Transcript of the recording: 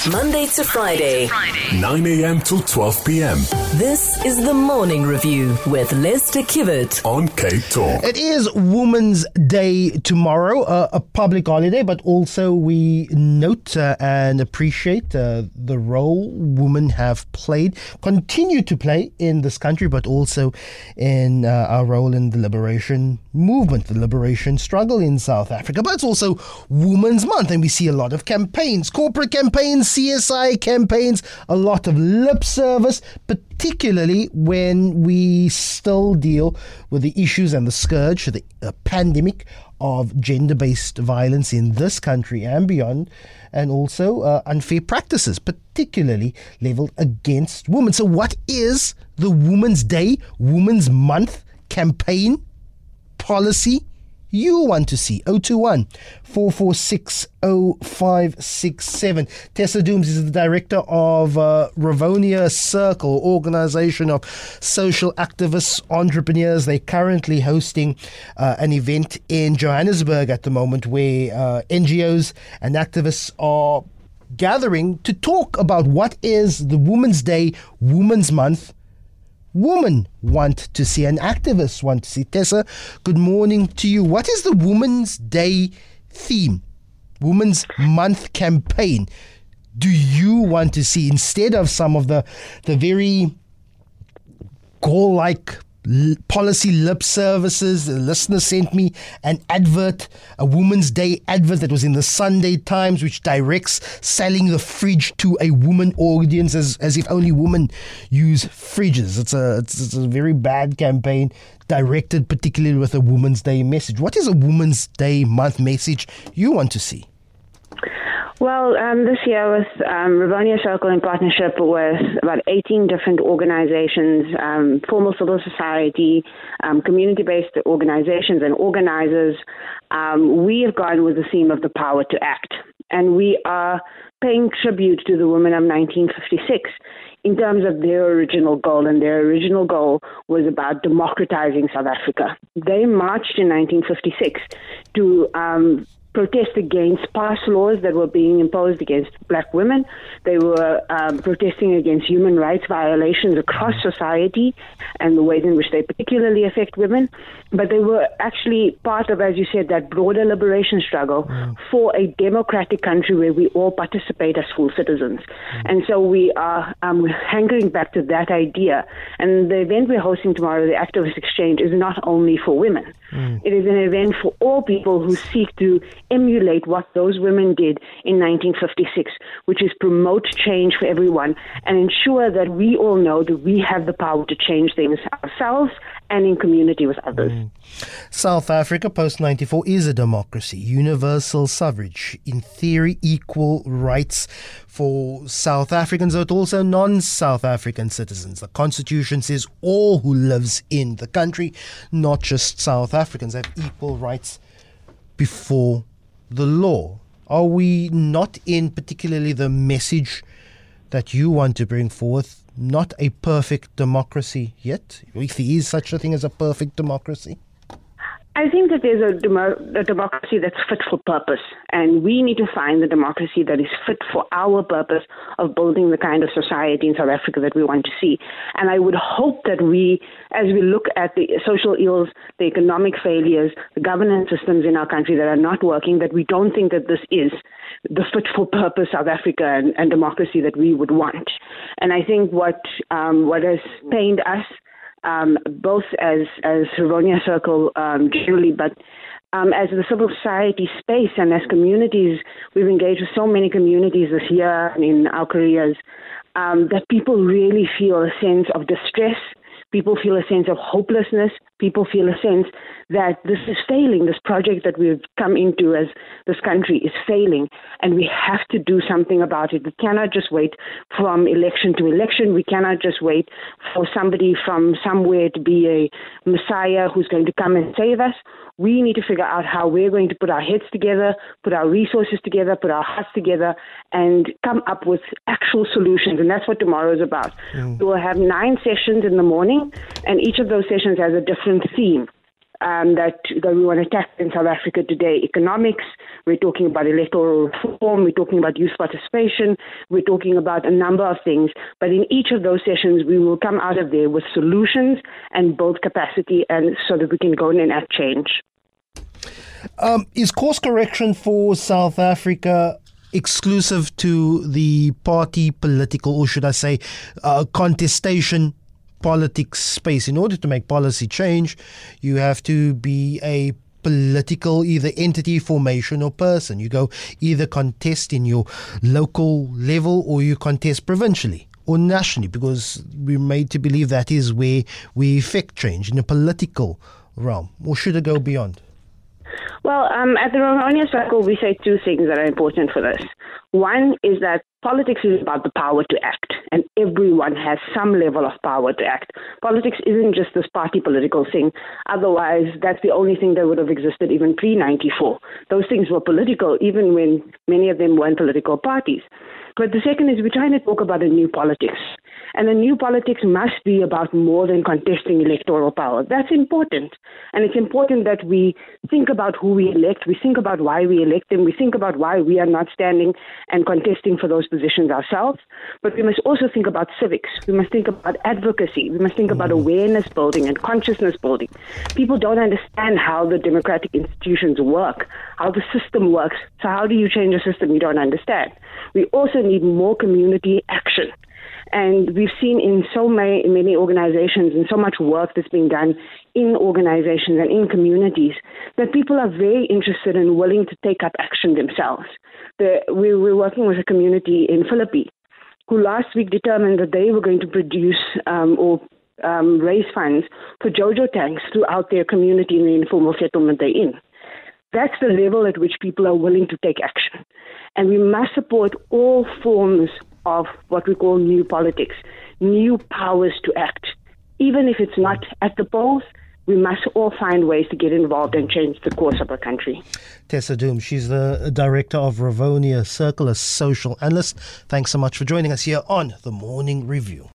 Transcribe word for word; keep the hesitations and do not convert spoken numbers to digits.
Monday to Friday, nine a.m. till twelve p.m. This is the Morning Review with Lester Kibbert on Cape Talk. It is Women's Day tomorrow, uh, a public holiday, but also we note uh, and appreciate uh, the role women have played, continue to play in this country, but also in uh, our role in the liberation movement, the liberation struggle in South Africa. But it's also Women's Month, and we see a lot of campaigns, corporate campaigns, C S I campaigns, a lot of lip service, particularly when we still deal with the issues and the scourge, the uh, pandemic of gender-based violence in this country and beyond, and also uh, unfair practices, particularly leveled against women. So what is the Women's Day, Women's Month campaign policy you want to see? oh two one, four four six, oh five six seven. Tessa Dooms is the director of uh, Rivonia Circle, organization of social activists, entrepreneurs. They're currently hosting uh, an event in Johannesburg at the moment where uh, N G Os and activists are gathering to talk about what is the Women's Day, Women's Month women want to see, and activists want to see. Tessa, good morning to you. What is the Women's Day theme, Women's Month campaign do you want to see instead of some of the the very call-like l- policy lip services? The listener sent me an advert, a Women's Day advert that was in the Sunday Times, which directs selling the fridge to a woman audience as, as if only women use fridges. It's a, it's, it's a very bad campaign directed particularly with a Women's Day message. What is a Women's Day month message you want to see? Well, um, this year with um, Rivonia Circle in partnership with about eighteen different organizations, um, formal civil society, um, community-based organizations and organizers, um, we have gone with the theme of the power to act. And we are paying tribute to the women of nineteen fifty-six in terms of their original goal. And their original goal was about democratizing South Africa. They marched in nineteen fifty-six to um, protest against past laws that were being imposed against black women. They were um, protesting against human rights violations across society and the ways in which they particularly affect women. But they were actually part of, as you said, that broader liberation struggle mm. for a democratic country where we all participate as full citizens. Mm. And so we are um, hankering back to that idea. And the event we're hosting tomorrow, the Activist Exchange, is not only for women. Mm. It is an event for all people who seek to emulate what those women did in nineteen fifty-six, which is promote change for everyone and ensure that we all know that we have the power to change things ourselves and in community with others. Mm. South Africa post ninety-four is a democracy, universal suffrage, in theory equal rights for South Africans, but also non-South African citizens. The Constitution says all who lives in the country, not just South Africans, have equal rights before the law. Are we not in particularly the message that you want to bring forth, not a perfect democracy yet, if there is such a thing as a perfect democracy? I think that there's a, demo- a democracy that's fit for purpose, and we need to find the democracy that is fit for our purpose of building the kind of society in South Africa that we want to see. And I would hope that we, as we look at the social ills, the economic failures, the governance systems in our country that are not working, that we don't think that this is the fit for purpose South Africa and, and democracy that we would want. And I think what um, what has pained us, Um, both as as Rivonia Circle um, generally, but um, as the civil society space and as communities, we've engaged with so many communities this year and in our careers, um, that people really feel a sense of distress. People feel a sense of hopelessness. People feel a sense that this is failing. This project that we've come into as this country is failing, and we have to do something about it. We cannot just wait from election to election. We cannot just wait for somebody from somewhere to be a messiah who's going to come and save us. We need to figure out how we're going to put our heads together, put our resources together, put our hearts together, and come up with actual solutions. And that's what tomorrow is about. Mm. We will have nine sessions in the morning, and each of those sessions has a different theme. um, that, that we want to tackle in South Africa today. Economics, we're talking about electoral reform, we're talking about youth participation, we're talking about a number of things. But in each of those sessions, we will come out of there with solutions and build capacity, and so that we can go and enact change. Um, is course correction for South Africa exclusive to the party political, or should I say, uh, contestation politics space? In order to make policy change, you have to be a political either entity, formation or person. You go either contest in your local level or you contest provincially or nationally, because we're made to believe that is where we effect change in a political realm. Or should it go beyond? Well, um, at the Rivonia Circle, we say two things that are important for this. One is that politics is about the power to act, and everyone has some level of power to act. Politics isn't just this party political thing. Otherwise, that's the only thing that would have existed even pre ninety-four. Those things were political, even when many of them weren't political parties. But the second is we're trying to talk about a new politics. And a new politics must be about more than contesting electoral power. That's important. And it's important that we think about who we elect. We think about why we elect them. We think about why we are not standing and contesting for those positions ourselves. But we must also think about civics. We must think about advocacy. We must think about awareness building and consciousness building. People don't understand how the democratic institutions work, how the system works. So how do you change a system you don't understand? We also need more community action. And we've seen in so many, many organizations and so much work that's being done in organizations and in communities that people are very interested and willing to take up action themselves. The, we were working with a community in Philippi who last week determined that they were going to produce um, or um, raise funds for Jojo tanks throughout their community in the informal settlement they're in. That's the level at which people are willing to take action. And we must support all forms of what we call new politics, new powers to act. Even if it's not at the polls, we must all find ways to get involved and change the course of our country. Tessa Doom, she's the director of Rivonia Circle, a social analyst. Thanks so much for joining us here on The Morning Review.